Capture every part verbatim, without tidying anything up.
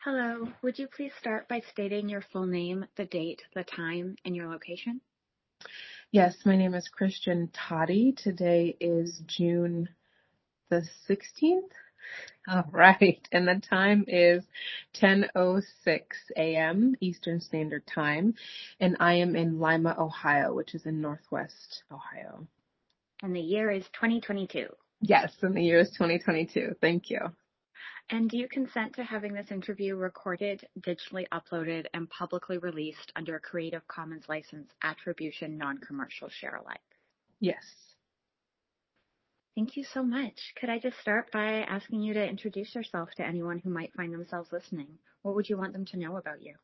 Hello, would you please start by stating your full name, the date, the time, and your location? Yes, my name is Christian Toddy. Today is June the sixteenth. All right. And the time is ten oh six a.m. Eastern Standard Time. And I am in Lima, Ohio, which is in Northwest Ohio. And the year is twenty twenty-two. Yes, and the year is twenty twenty-two. Thank you. And do you consent to having this interview recorded, digitally uploaded, and publicly released under a Creative Commons license, attribution, non-commercial, share alike? Yes. Thank you so much. Could I just start by asking you to introduce yourself to anyone who might find themselves listening? What would you want them to know about you?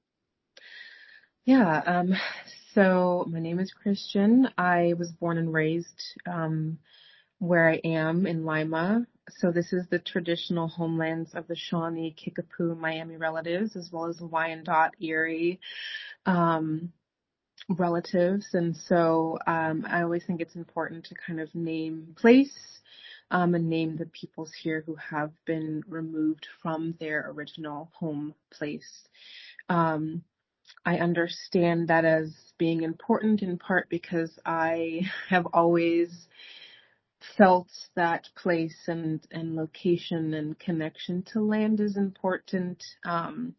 Yeah, um, so my name is Christian. I was born and raised um, where I am in Lima. So this is the traditional homelands of the Shawnee, Kickapoo, Miami relatives, as well as Wyandotte, Erie um, relatives. And so um, I always think it's important to kind of name place um, and name the peoples here who have been removed from their original home place. Um, I understand that as being important in part because I have always felt that place and, and location and connection to land is important. Um,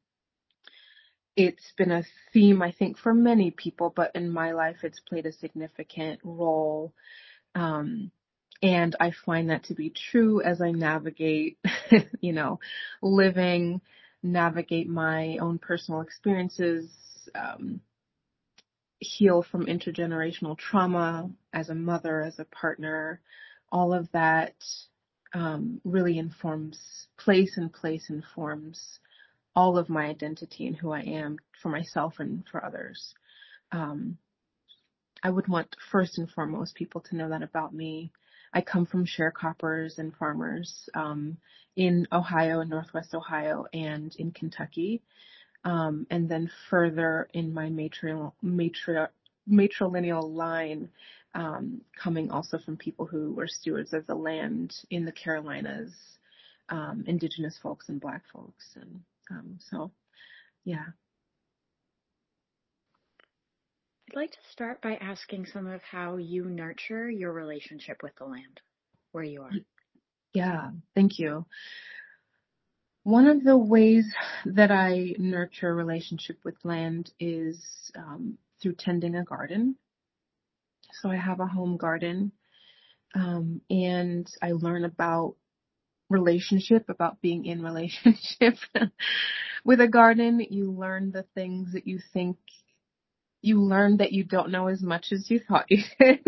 it's been a theme, I think, for many people, but in my life, it's played a significant role. Um, and I find that to be true as I navigate, you know, living, navigate my own personal experiences, um, heal from intergenerational trauma as a mother, as a partner. All of that um, really informs place, and place informs all of my identity and who I am for myself and for others. Um, I would want first and foremost people to know that about me. I come from sharecroppers and farmers um, in Ohio and Northwest Ohio and in Kentucky. Um, and then further in my matri- matri- matrilineal line, um, coming also from people who were stewards of the land in the Carolinas, um, indigenous folks and black folks. And um, so, yeah. I'd like to start by asking some of how you nurture your relationship with the land where you are. Yeah, thank you. One of the ways that I nurture a relationship with land is um, through tending a garden. So I have a home garden, um, and I learn about relationship, about being in relationship with a garden. You learn the things that you think you learn that you don't know as much as you thought you did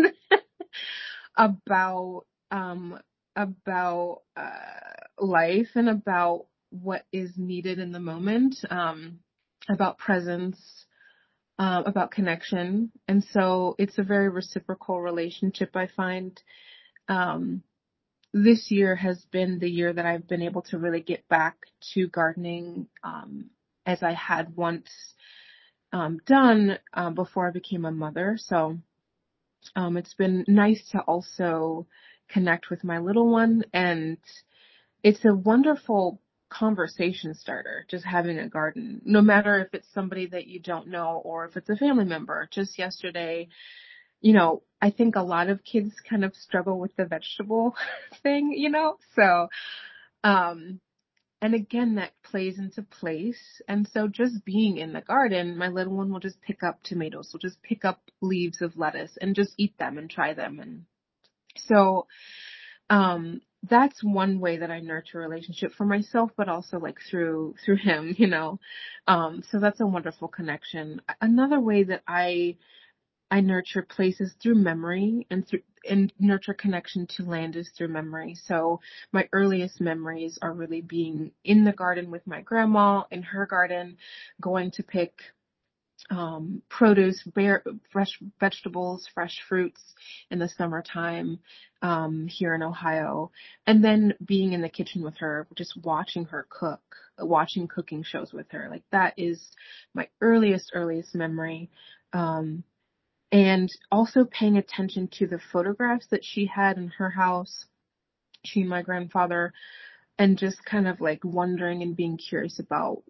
about um about uh life and about what is needed in the moment, um about presence, um about connection. And so it's a very reciprocal relationship, I find. um This year has been the year that I've been able to really get back to gardening, um, as I had once um, done uh, before I became a mother. So um, it's been nice to also connect with my little one, and it's a wonderful conversation starter, just having a garden, no matter if it's somebody that you don't know or if it's a family member. Just yesterday, you know, I think a lot of kids kind of struggle with the vegetable thing, you know, so, um, and again, that plays into place. And so just being in the garden, my little one will just pick up tomatoes, will just pick up leaves of lettuce and just eat them and try them. And so, um, that's one way that I nurture a relationship for myself, but also like through, through him, you know. Um, so that's a wonderful connection. Another way that I I nurture places through memory, and through and nurture connection to land is through memory. So my earliest memories are really being in the garden with my grandma, in her garden, going to pick um, produce, bare, fresh vegetables, fresh fruits in the summertime um, here in Ohio, and then being in the kitchen with her, just watching her cook, watching cooking shows with her. Like that is my earliest, earliest memory. Um, and also paying attention to the photographs that she had in her house, she and my grandfather, and just kind of like wondering and being curious about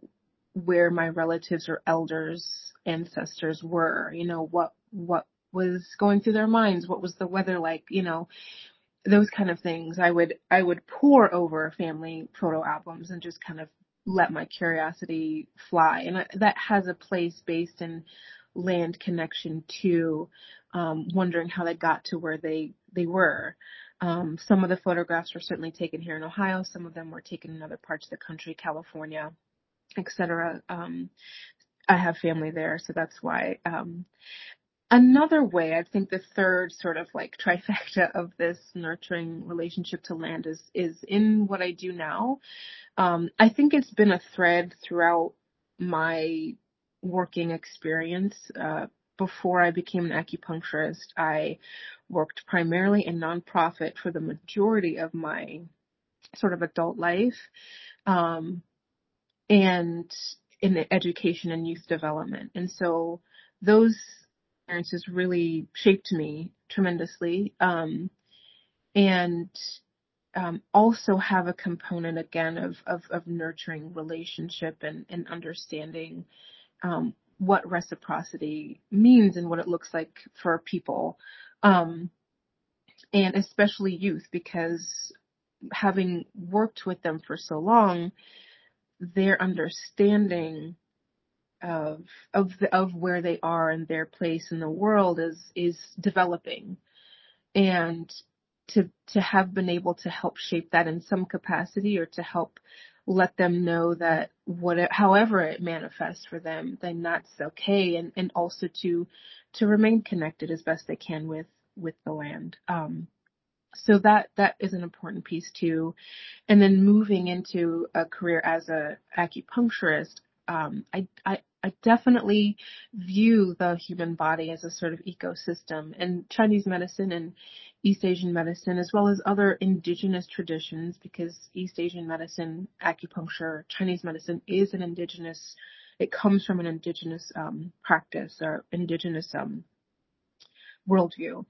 where my relatives or elders, ancestors were, you know, what, what was going through their minds, what was the weather like, you know, those kind of things. I would, I would pore over family photo albums and just kind of let my curiosity fly. And I, that has a place based in land connection to, um, wondering how they got to where they, they were. Um, some of the photographs were certainly taken here in Ohio. Some of them were taken in other parts of the country, California, et cetera. Um, I have family there, so that's why. Um, another way, I think the third sort of like trifecta of this nurturing relationship to land is, is in what I do now. Um, I think it's been a thread throughout my working experience. Uh, before I became an acupuncturist, I worked primarily in nonprofit for the majority of my sort of adult life. Um, and in the education and youth development. And so those experiences really shaped me tremendously. Um, and um, also have a component again of, of, of nurturing relationship and, and understanding um, what reciprocity means and what it looks like for people. Um, and especially youth, because having worked with them for so long, their understanding of of the, of where they are and their place in the world is is developing, and to to have been able to help shape that in some capacity, or to help let them know that whatever however it manifests for them, then that's okay, and and also to to remain connected as best they can with with the land. Um, so that that is an important piece too. And then moving into a career as a acupuncturist, um, I, I, I definitely view the human body as a sort of ecosystem, and Chinese medicine and East Asian medicine, as well as other indigenous traditions, because East Asian medicine, acupuncture, Chinese medicine is an indigenous, it comes from an indigenous um, practice or indigenous um, worldview.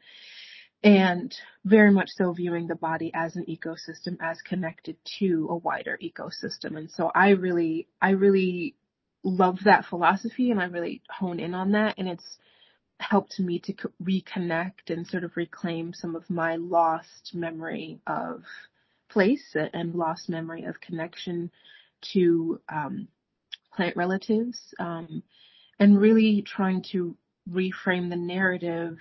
And very much so viewing the body as an ecosystem, as connected to a wider ecosystem. And so I really, I really love that philosophy, and I really hone in on that. And it's helped me to co- reconnect and sort of reclaim some of my lost memory of place and lost memory of connection to um, plant relatives, um, and really trying to reframe the narrative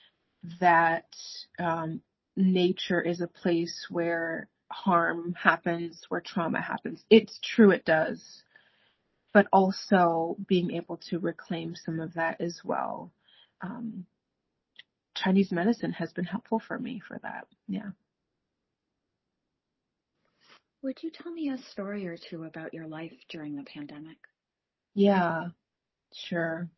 that um, nature is a place where harm happens, where trauma happens. It's true, it does, but also being able to reclaim some of that as well. Um, Chinese medicine has been helpful for me for that. Yeah. Would you tell me a story or two about your life during the pandemic? Yeah, sure.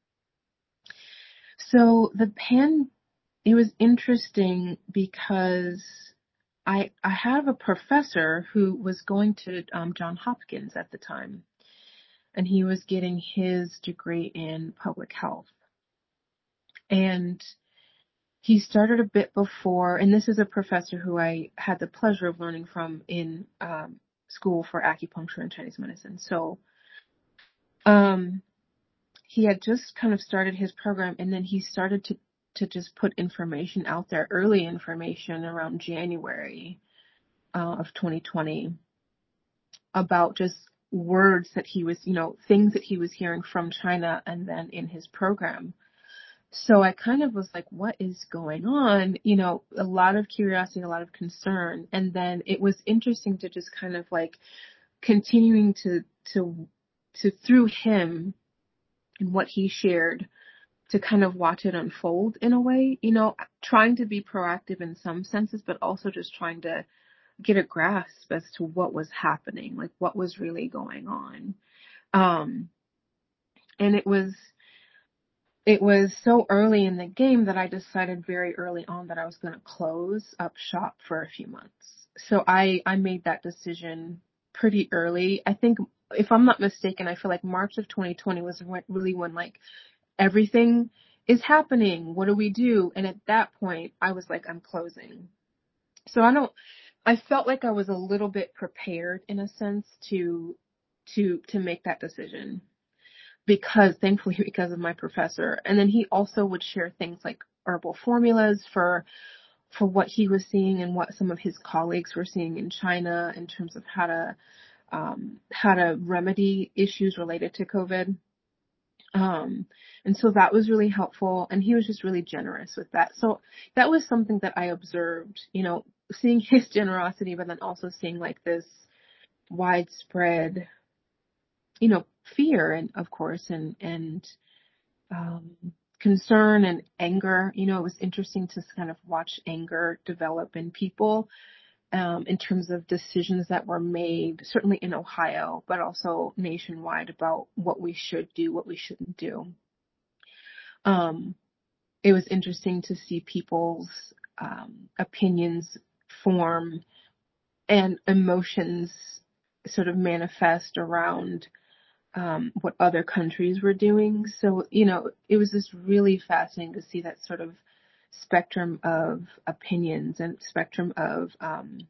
So the pan, it was interesting because I I have a professor who was going to um, Johns Hopkins at the time, and he was getting his degree in public health. And he started a bit before, and this is a professor who I had the pleasure of learning from in um, school for acupuncture and Chinese medicine. So um, he had just kind of started his program, and then he started to to just put information out there, early information around January uh, of twenty twenty, about just words that he was, you know, things that he was hearing from China and then in his program. So I kind of was like, what is going on? You know, a lot of curiosity, a lot of concern. And then it was interesting to just kind of like continuing to, to, to through him and what he shared, to kind of watch it unfold in a way, you know, trying to be proactive in some senses, but also just trying to get a grasp as to what was happening, like what was really going on. Um, and it was, it was so early in the game that I decided very early on that I was going to close up shop for a few months. So I, I made that decision pretty early. I think, if I'm not mistaken, I feel like March of twenty twenty was really when like everything is happening. What do we do? And at that point, I was like, I'm closing. So I don't, I felt like I was a little bit prepared in a sense to, to, to make that decision because thankfully because of my professor. And then he also would share things like herbal formulas for, for what he was seeing and what some of his colleagues were seeing in China in terms of how to, um, how to remedy issues related to COVID. Um, and so that was really helpful. And he was just really generous with that. So that was something that I observed, you know, seeing his generosity, but then also seeing like this widespread, you know, fear and of course, and, and, um, concern and anger. You know, it was interesting to kind of watch anger develop in people, um, in terms of decisions that were made, certainly in Ohio, but also nationwide about what we should do, what we shouldn't do. Um, it was interesting to see people's, um, opinions form and emotions sort of manifest around um, what other countries were doing. So, you know, it was just really fascinating to see that sort of spectrum of opinions and spectrum of um,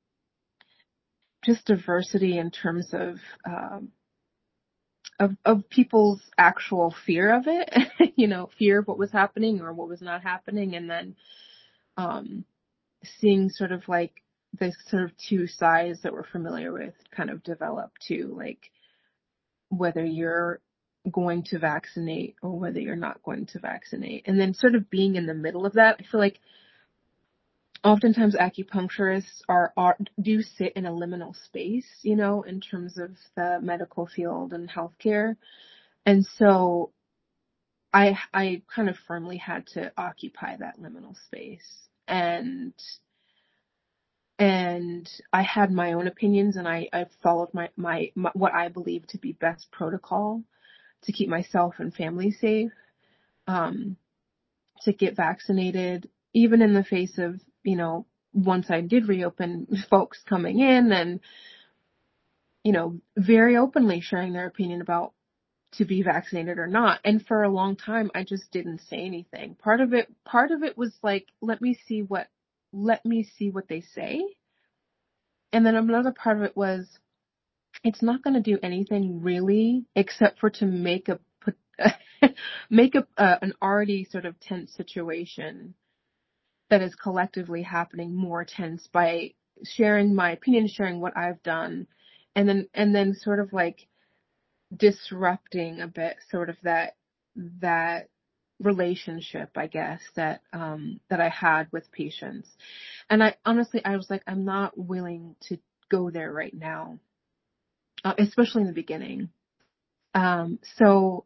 just diversity in terms of, um, of of people's actual fear of it, you know, fear of what was happening or what was not happening, and then um, seeing sort of like the sort of two sides that we're familiar with kind of develop too, like whether you're going to vaccinate or whether you're not going to vaccinate. And then sort of being in the middle of that, I feel like oftentimes acupuncturists are, are do sit in a liminal space, you know, in terms of the medical field and healthcare. And so I I kind of firmly had to occupy that liminal space. And and I had my own opinions, and I, I followed my, my, my what I believe to be best protocol to keep myself and family safe, um, to get vaccinated, even in the face of, you know, once I did reopen, folks coming in and, you know, very openly sharing their opinion about to be vaccinated or not. And for a long time, I just didn't say anything. Part of it, part of it was like, let me see what, let me see what they say. And then another part of it was, it's not going to do anything really except for to make a make a uh, an already sort of tense situation that is collectively happening more tense by sharing my opinion, sharing what I've done, and then and then sort of like disrupting a bit sort of that that relationship, I guess, that um that I had with patients. And I honestly I was like, I'm not willing to go there right now. Uh, especially in the beginning. Um, so,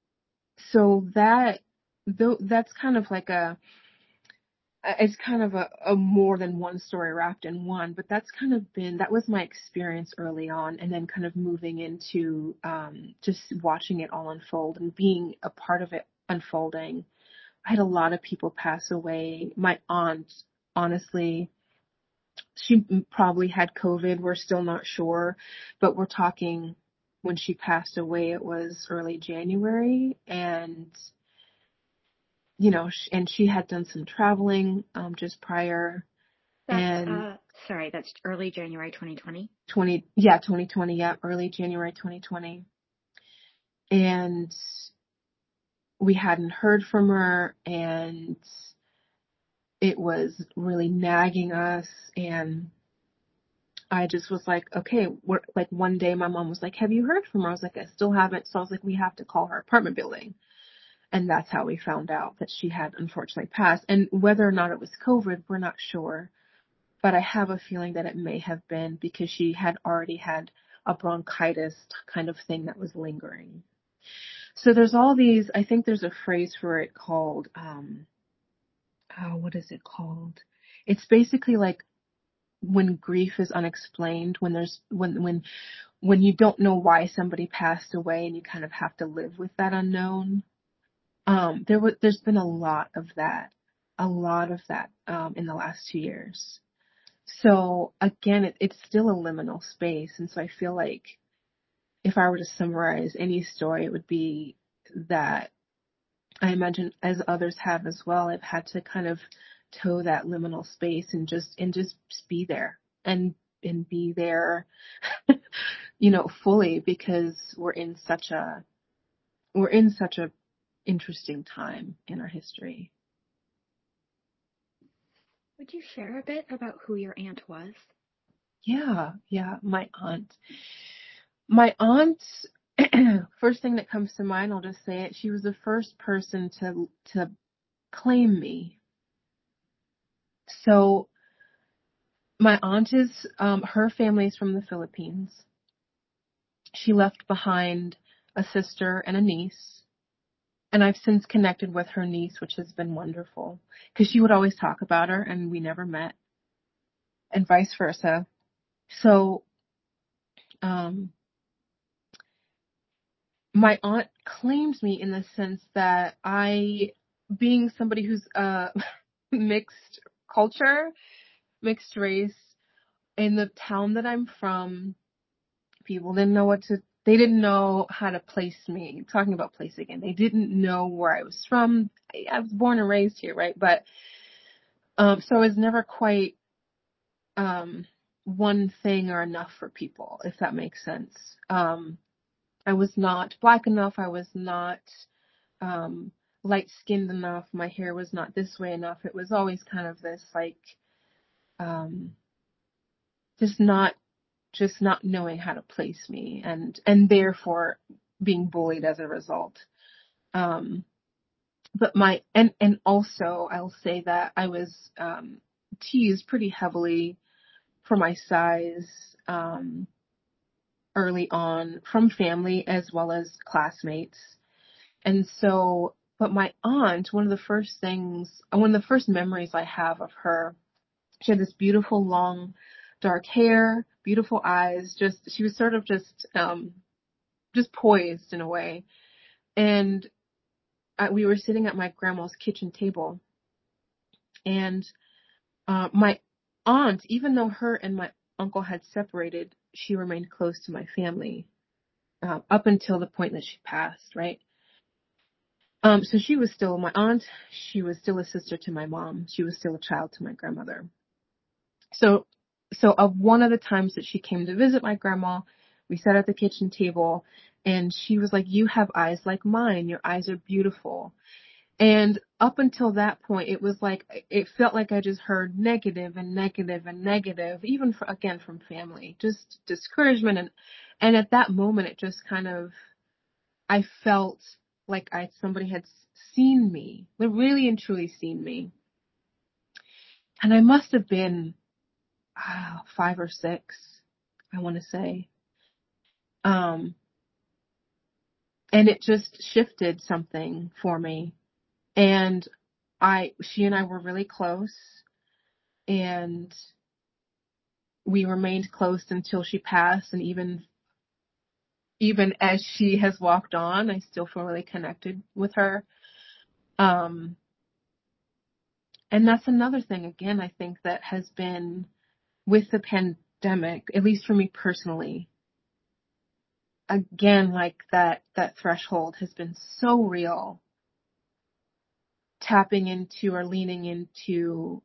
so that, though, that's kind of like a, it's kind of a, a more than one story wrapped in one, but that's kind of been, that was my experience early on, and then kind of moving into, um, just watching it all unfold and being a part of it unfolding. I had a lot of people pass away. My aunt, honestly, she probably had COVID. We're still not sure, but we're talking when she passed away, it was early January, and, you know, sh- and she had done some traveling, um, just prior, That's, and uh, sorry, that's early January twenty twenty. twenty, yeah, twenty twenty, yeah, early January twenty twenty. And we hadn't heard from her, and it was really nagging us, and I just was like, okay, we're like one day my mom was like, have you heard from her? I was like, I still haven't. So I was like, we have to call her apartment building. And that's how we found out that she had unfortunately passed. And whether or not it was COVID, we're not sure. But I have a feeling that it may have been because she had already had a bronchitis kind of thing that was lingering. So there's all these, I think there's a phrase for it called, um, oh, what is it called? It's basically like when grief is unexplained, when there's, when, when, when you don't know why somebody passed away and you kind of have to live with that unknown. Um, there was, there's been a lot of that, a lot of that, um, in the last two years. So again, it, it's still a liminal space. And so I feel like if I were to summarize any story, it would be that I imagine, as others have as well, I've had to kind of toe that liminal space and just, and just be there and and be there, you know, fully, because we're in such a, we're in such a interesting time in our history. Would you share a bit about who your aunt was? Yeah, yeah, my aunt. My aunt, first thing that comes to mind, I'll just say it, she was the first person to to claim me. So my aunt is, um, her family is from the Philippines. She left behind a sister and a niece. And I've since connected with her niece, which has been wonderful, because she would always talk about her and we never met, and vice versa. So, um, my aunt claims me in the sense that I, being somebody who's, uh, mixed culture, mixed race, in the town that I'm from, people didn't know what to, they didn't know how to place me. Talking about place again. They didn't know where I was from. I, I was born and raised here, right? But, um, so I was never quite, um, one thing or enough for people, if that makes sense. Um, I was not black enough. I was not, um, light skinned enough. My hair was not this way enough. It was always kind of this, like, um, just not, just not knowing how to place me, and, and therefore being bullied as a result. Um, but my, and, and also I'll say that I was, um, teased pretty heavily for my size, um, early on, from family as well as classmates. And so, but my aunt, one of the first things, one of the first memories I have of her, she had this beautiful long dark hair, beautiful eyes, just, she was sort of just, um, just poised in a way. And uh, we were sitting at my grandma's kitchen table, and uh, my aunt, even though her and my uncle had separated, she remained close to my family, uh, up until the point that she passed, right? Um, so she was still my aunt. She was still a sister to my mom. She was still a child to my grandmother. So, so of one of the times that she came to visit my grandma, we sat at the kitchen table, and she was like, "You have eyes like mine. Your eyes are beautiful." And up until that point, it was like, it felt like I just heard negative and negative and negative, even for, again, from family, just discouragement. And, and at that moment, it just kind of, I felt like I, somebody had seen me, like really and truly seen me. And I must have been, ah, five or six, I want to say. Um, and it just shifted something for me. And I, she and I were really close, and we remained close until she passed. And even, even as she has walked on, I still feel really connected with her. Um, and that's another thing, again, I think that has been with the pandemic, at least for me personally, again, like that, that threshold has been so real, tapping into or leaning into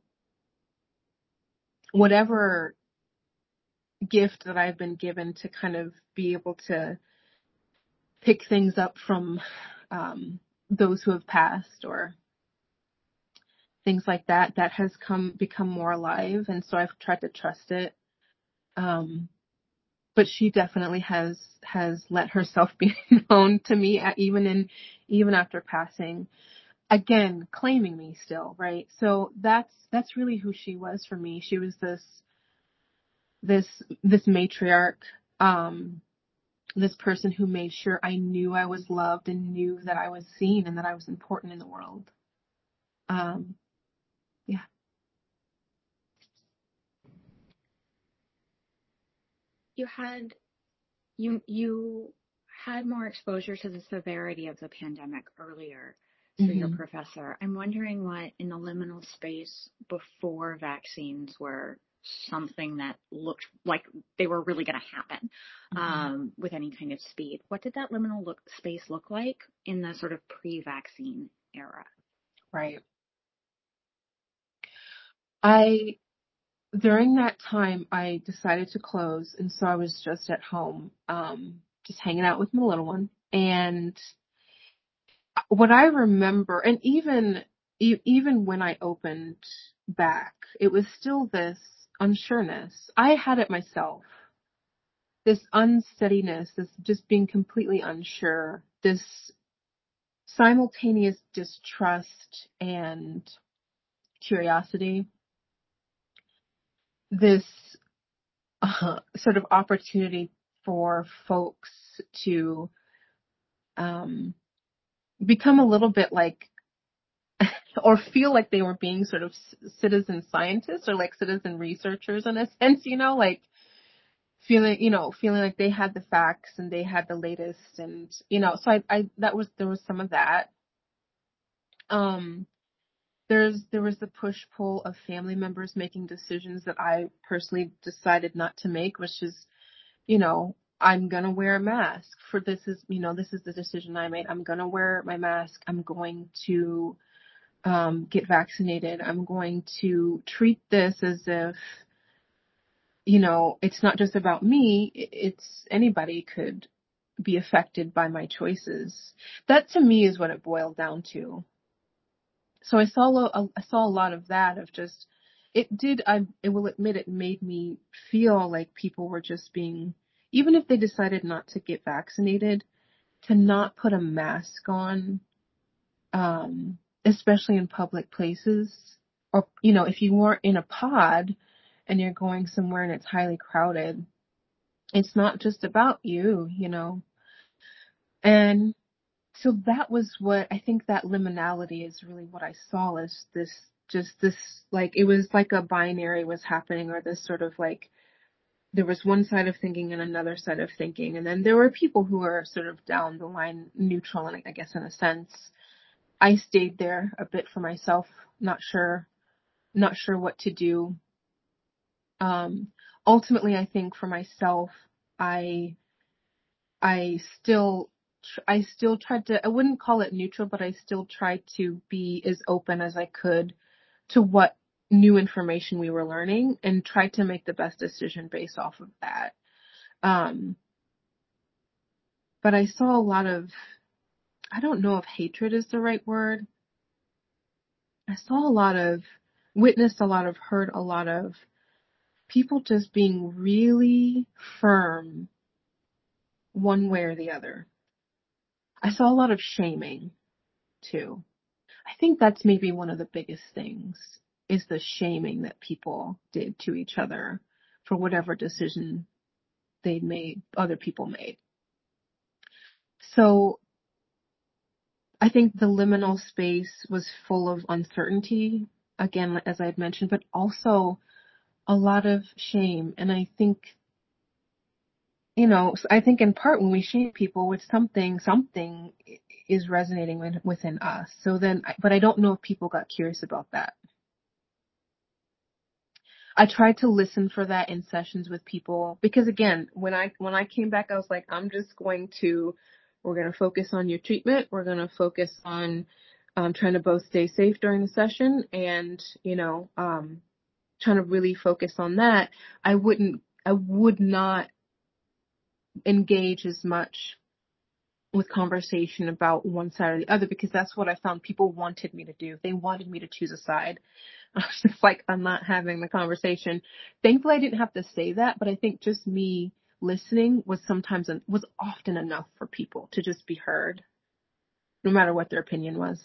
whatever gift that I've been given to kind of be able to pick things up from, um, those who have passed, or things like that, that has come, become more alive. And so I've tried to trust it. Um, but she definitely has, has let herself be known to me, at, even in, even after passing, again, claiming me still, right? So that's, that's really who she was for me. She was this, this, this matriarch, um, this person who made sure I knew I was loved and knew that I was seen and that I was important in the world. Um, yeah. You had you you had more exposure to the severity of the pandemic earlier through your Mm-hmm. professor. I'm wondering what in the liminal space before vaccines were something that looked like they were really going to happen, Mm-hmm. um, with any kind of speed. What did that liminal look, space look like in the sort of pre-vaccine era? Right. I during that time, I decided to close, and so I was just at home, um, just hanging out with my little one. And what I remember, and even e- even when I opened back, it was still this unsureness. I had it myself. This unsteadiness, this just being completely unsure, this simultaneous distrust and curiosity, this uh, sort of opportunity for folks to um, become a little bit like, or feel like they were being sort of citizen scientists or like citizen researchers in a sense, you know, like feeling, you know, feeling like they had the facts and they had the latest, and you know, so I, I that was there was some of that. Um, there's there was the push pull of family members making decisions that I personally decided not to make, which is, you know, I'm going to wear a mask for this is, you know, this is the decision I made. I'm going to wear my mask. I'm going to um, get vaccinated. I'm going to treat this as if, you know, it's not just about me. It's anybody could be affected by my choices. That to me is what it boiled down to. So I saw, a, I saw a lot of that of just, it did, I, I will admit it made me feel like people were just being, even if they decided not to get vaccinated, to not put a mask on, um, especially in public places, or, you know, if you weren't in a pod and you're going somewhere and it's highly crowded, it's not just about you, you know. And so that was what I think, that liminality is really what I saw as this, just this, like, it was like a binary was happening, or this sort of like, there was one side of thinking and another side of thinking. And then there were people who were sort of down the line neutral, and I guess in a sense, I stayed there a bit for myself, not sure, not sure what to do. Um, ultimately, I think for myself, I I still, I still tried to, I wouldn't call it neutral, but I still tried to be as open as I could to what new information we were learning, and tried to make the best decision based off of that. Um, but I saw a lot of, I don't know if hatred is the right word. I saw a lot of, witnessed a lot of, heard a lot of people just being really firm one way or the other. I saw a lot of shaming too. I think that's maybe one of the biggest things, is the shaming that people did to each other for whatever decision they made, other people made. So I think the liminal space was full of uncertainty, again, as I had mentioned, but also a lot of shame. And I think, you know, I think in part when we shame people with something, something is resonating within us. So then, but I don't know if people got curious about that. I tried to listen for that in sessions with people, because again, when I when I came back, I was like, I'm just going to, we're going to focus on your treatment. We're going to focus on um, trying to both stay safe during the session, and you know, um, trying to really focus on that. I wouldn't, I would not engage as much with conversation about one side or the other, because that's what I found people wanted me to do. They wanted me to choose a side. I was just like, I'm not having the conversation. Thankfully, I didn't have to say that, but I think just me listening was sometimes, was often enough for people to just be heard, no matter what their opinion was.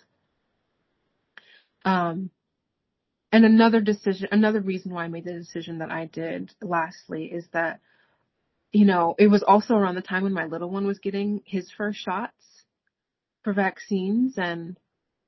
Um, and another decision, another reason why I made the decision that I did, lastly, is that, you know, it was also around the time when my little one was getting his first shots for vaccines, and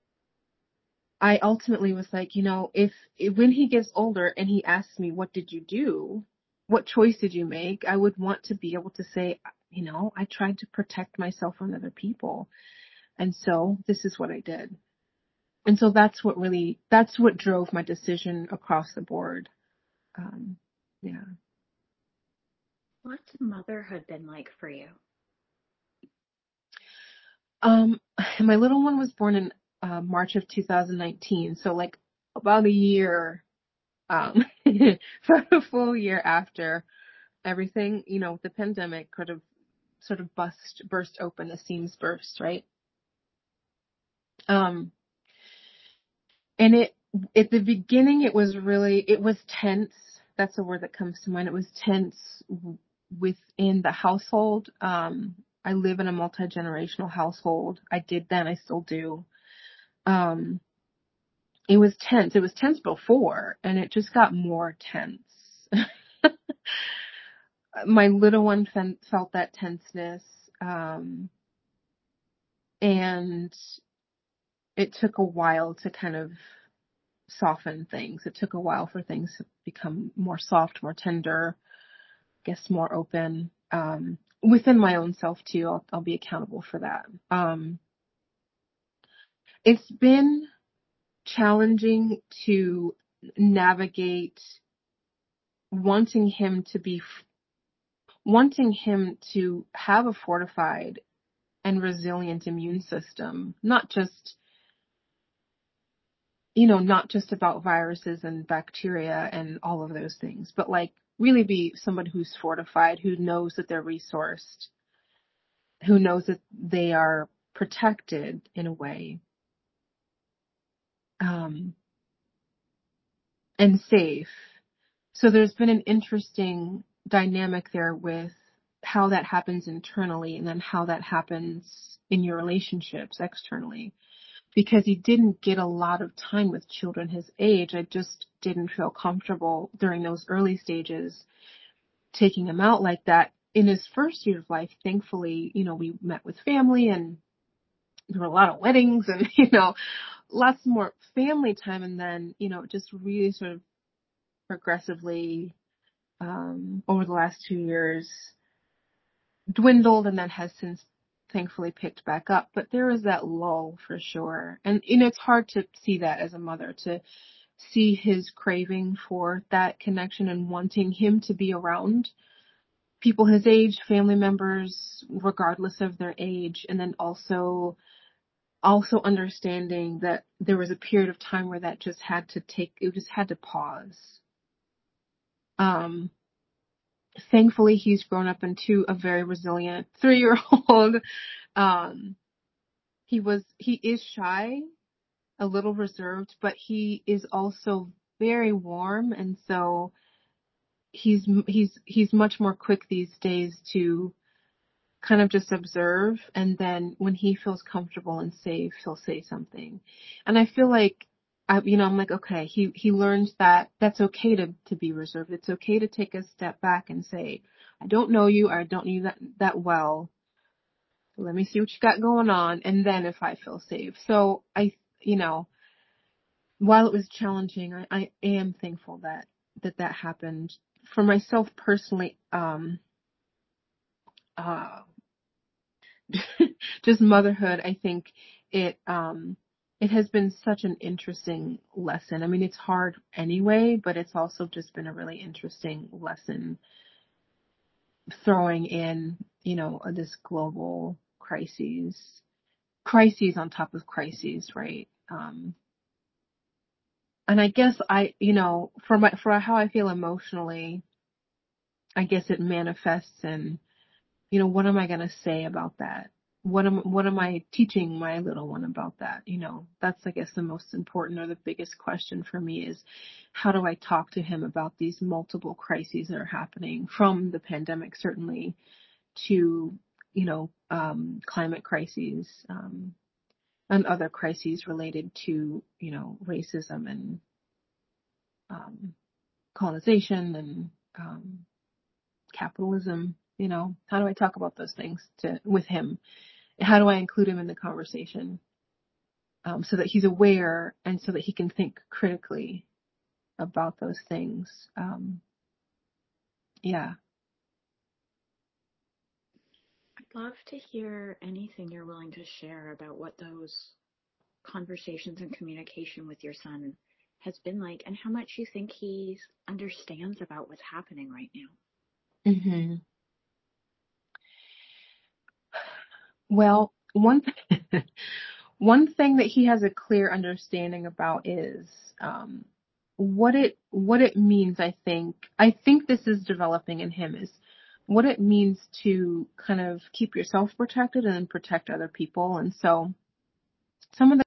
I ultimately was like, you know, if, if when he gets older and he asks me, what did you do? What choice did you make? I would want to be able to say, you know, I tried to protect myself from other people. And so this is what I did. And so that's what really, that's what drove my decision across the board. Um, yeah. What's motherhood been like for you? Um, my little one was born in uh, March of two thousand nineteen. So like about a year Um, for a full year after everything, you know, the pandemic could have sort of bust, burst open, the seams burst, right? Um, and it, at the beginning, it was really, it was tense. That's the word that comes to mind. It was tense w- within the household. Um, I live in a multi-generational household. I did then, I still do. Um, it was tense. It was tense before, and it just got more tense. My little one fen- felt that tenseness, um, and it took a while to kind of soften things. It took a while for things to become more soft, more tender, I guess more open, um, within my own self too. I'll, I'll be accountable for that. Um, it's been challenging to navigate wanting him to be, wanting him to have a fortified and resilient immune system, not just, you know, not just about viruses and bacteria and all of those things, but like really be somebody who's fortified, who knows that they're resourced, who knows that they are protected in a way, um, and safe. So there's been an interesting dynamic there with how that happens internally and then how that happens in your relationships externally. Because he didn't get a lot of time with children his age. I just didn't feel comfortable during those early stages taking him out like that. In his first year of life, thankfully, you know, we met with family and there were a lot of weddings and, you know, lots more family time. And then, you know, just really sort of progressively, um, over the last two years dwindled and then has since thankfully picked back up. But there is that lull for sure. And, you know, it's hard to see that as a mother, to see his craving for that connection and wanting him to be around people his age, family members, regardless of their age. And then also, also understanding that there was a period of time where that just had to take, it just had to pause. Um, Thankfully, he's grown up into a very resilient three-year-old. Um, he was, he is shy, a little reserved, but he is also very warm. And so he's, he's, he's much more quick these days to kind of just observe. And then when he feels comfortable and safe, he'll say something. And I feel like, I, you know, I'm like, okay, he, he learns that that's okay to, to be reserved. It's okay to take a step back and say, I don't know you, or I don't know you that, that well. Let me see what you got going on. And then if I feel safe. So I, you know, while it was challenging, I, I am thankful that, that that happened for myself personally. Um, uh, just motherhood, I think it, um, it has been such an interesting lesson. I mean, it's hard anyway, but it's also just been a really interesting lesson throwing in, you know, this global crises, crises on top of crises, right? Um, and I guess I, you know, for my, for how I feel emotionally, I guess it manifests in, you know, what am I going to say about that? What am, what am I teaching my little one about that? You know, that's, I guess, the most important or the biggest question for me is how do I talk to him about these multiple crises that are happening, from the pandemic, certainly, to, you know, um, climate crises, um, and other crises related to, you know, racism and, um, colonization and, um, capitalism. You know, how do I talk about those things to, with him? How do I include him in the conversation, um, so that he's aware and so that he can think critically about those things? Um, yeah. I'd love to hear anything you're willing to share about what those conversations and communication with your son has been like and how much you think he understands about what's happening right now. hmm Well, one th- one thing that he has a clear understanding about is, um, what it what it means. I think I think this is developing in him is what it means to kind of keep yourself protected and then protect other people. And so some of the